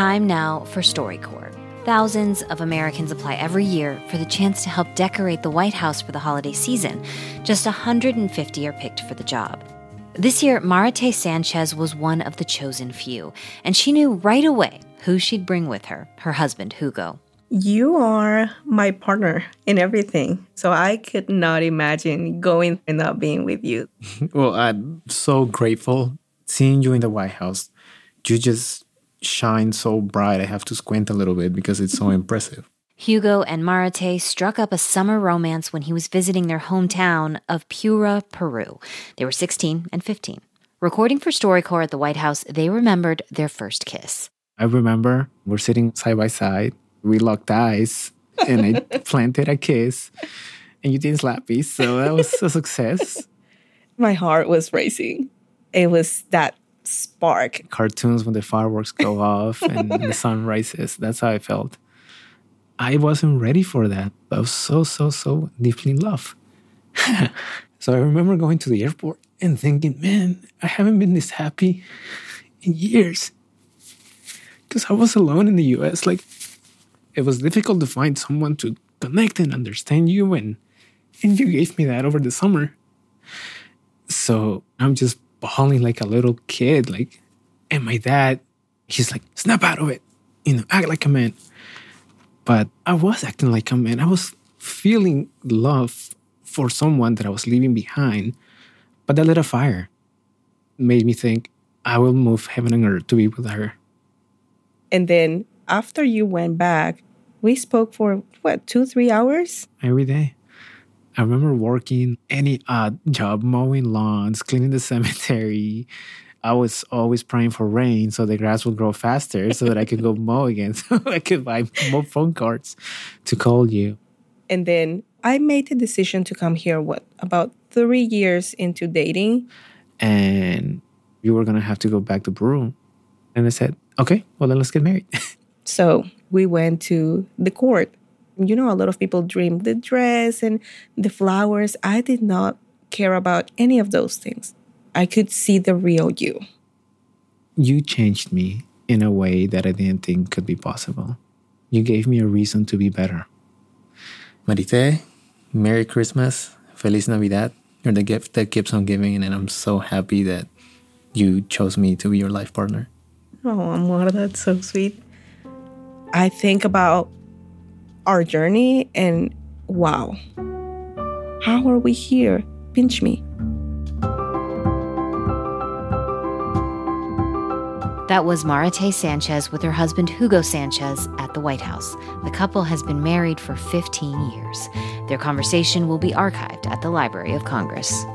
Time now for StoryCorps. Thousands of Americans apply every year for the chance to help decorate the White House for the holiday season. Just 150 are picked for the job. This year, Marate Sanchez was one of the chosen few, and she knew right away who she'd bring with her husband, Hugo. You are my partner in everything, so I could not imagine going and not being with you. Well, I'm so grateful seeing you in the White House. You just shine so bright. I have to squint a little bit because it's so impressive. Hugo and Marate struck up a summer romance when he was visiting their hometown of Piura, Peru. They were 16 and 15. Recording for StoryCorps at the White House, they remembered their first kiss. I remember we're sitting side by side. We locked eyes and I planted a kiss and you didn't slap me. So that was a success. My heart was racing. It was that spark. Cartoons when the fireworks go off and the sun rises. That's how I felt. I wasn't ready for that. I was so deeply in love. So I remember going to the airport and thinking, man, I haven't been this happy in years. Because I was alone in the U.S. Like, it was difficult to find someone to connect and understand you. And you gave me that over the summer. So I'm just bawling like a little kid, like, and my dad, he's like, snap out of it, act like a man. But I was acting like a man. I was feeling love for someone that I was leaving behind, but that lit a fire. Made me think, I will move heaven and earth to be with her. And then after you went back, we spoke for, 2-3 hours? Every day. I remember working any odd job, mowing lawns, cleaning the cemetery. I was always praying for rain so the grass would grow faster so that I could go mow again. So I could buy more phone cards to call you. And then I made the decision to come here, about 3 years into dating? And you were going to have to go back to Peru. And I said, okay, well, then let's get married. So we went to the court. You know, a lot of people dream the dress and the flowers. I did not care about any of those things. I could see the real you. You changed me in a way that I didn't think could be possible. You gave me a reason to be better. Marité, Merry Christmas. Feliz Navidad. You're the gift that keeps on giving, and I'm so happy that you chose me to be your life partner. Oh, Amor, that's so sweet. I think about our journey and wow, how are we here? Pinch me. That was Marate Sanchez with her husband Hugo Sanchez at the White House. The couple has been married for 15 years. Their conversation will be archived at the Library of Congress.